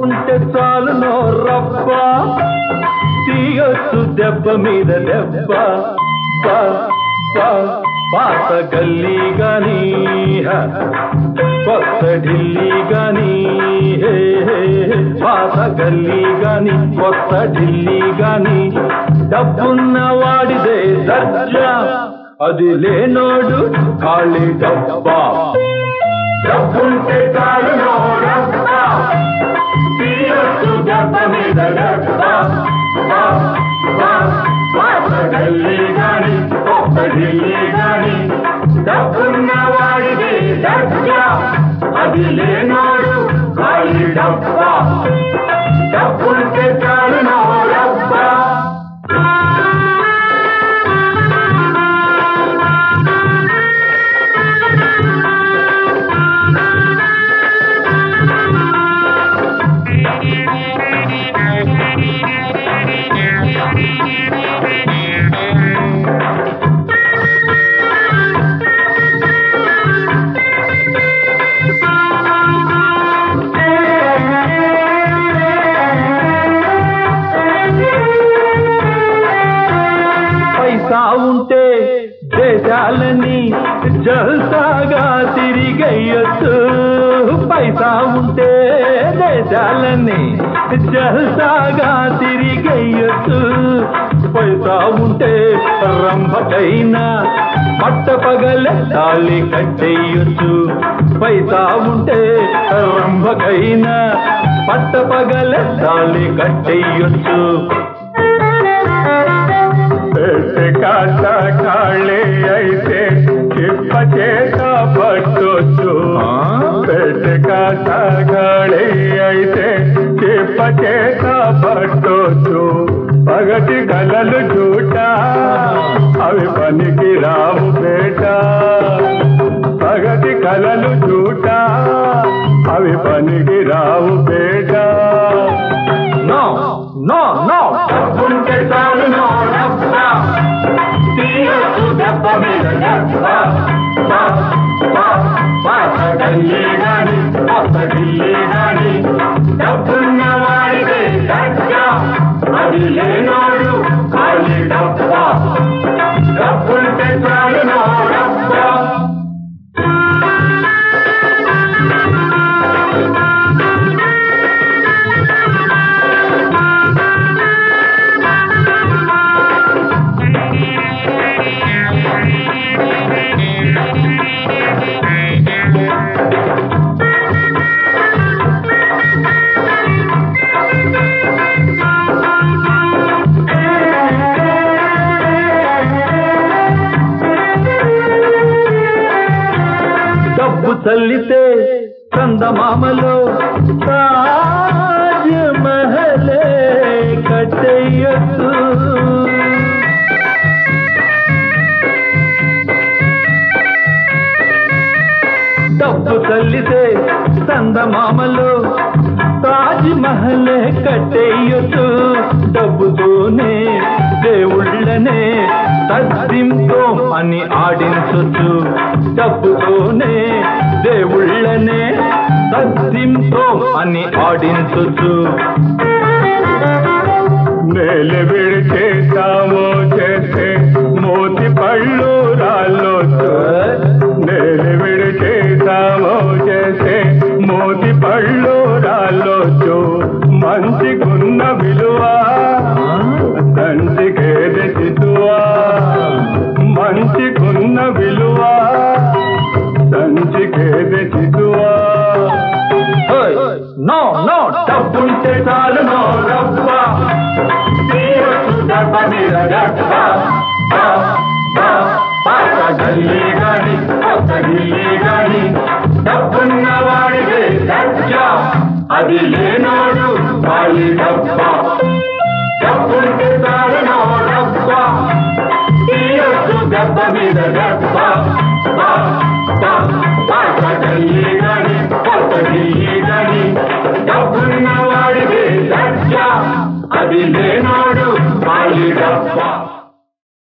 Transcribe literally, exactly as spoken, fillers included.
డబ్బుంటే చాలు నో రప్ప తీయొచ్చు దెబ్బ మీద దెబ్బ పాత గల్లీ గాని కొత్త ఢిల్లీ గాని పాత గల్లీ గాని కొత్త ఢిల్లీ గాని డబ్బున్న వాడిదే దర్జా అది లేనోడు ఖాళీ డబ్బా డబ్బుంటే చాలు నో రప్ప తీయొచ్చు దెబ్బ మీద దెబ్బ పాత గల్లీ గాని కొత్త ఢిల్లీ గాని డబ్బున్న వాడిదే దర్జా అది లేనోడు ఖాళీ డబ్బా డబ్బుంటే చాలు నో రప్ప ఉంటే దేశాలని జల్సాగా తిరిగేయచ్చు పైసా ఉంటే దేశాలని జల్సాగా తిరిగేయచ్చు పైసా ఉంటే రంభకైనా పట్ట పగలే తాళి కట్టేయచ్చు పైసా ఉంటే రంభకైనా పట్ట పగలే తాళి కట్టేయచ్చు కాట కాళే అయితే చిప్ప చేత పట్టొచ్చు పెట్ట కాట కాళే అయితే చిప్ప చేత పట్టొచ్చు పగటి కలలు చూట అవి పనికి రావు పేట పగటి కలలు చూట అవి పనికి రావు పేట నో నో నో డబ్బుంటే చాలు నో డబ్బ తీయొచ్చు దెబ్బ మీద దెబ్బ పాత గల్లీ గాని కొత్త ఢిల్లీ గాని డబ్బున్న వాడిదే దర్జా అది లేనోడు ఖాళీ డబ్బా డబ్బుంటే చాలు నో డబ్బ డబ్బు చల్లితే చందమామలో తాజ్ మహలే కట్టేయచ్చు డబ్బు చల్లితే చందమామలో తాజ్ మహలే కట్టేయచ్చు డబ్బుతోనే దేవుళ్ళనే తద్దింతో అని ఆడించొచ్చు డబ్బుతోనే దేవుళ్ళనే తద్దింతో అని ఆడించొచ్చు నేల విడిచేస్తామో చేస్తే మోతి పళ్ళు రాళ్ళొచ్చు నేల విడిచేస్తామో చేస్తే మోతి పళ్ళు రాళ్ళొచ్చు మంచికున్న విలువ తండ్రికేది చితువా మంచికున్న విలువ తండ్రికేది చితువా నో నో డబ్బుంటే చాలు నో డబ్బ తీయొచ్చు డబ్బ మీద డబ్బ పాత గల్లీ గాని కొత్త ఢిల్లీ గాని డబ్బున్న వాడిదే దర్జా అది లేనోడు ఖాళీ డబ్బా డబ్బుంటే చాలు నో డబ్బ తీయొచ్చు దెబ్బ మీద దెబ్బ పాత గల్లీ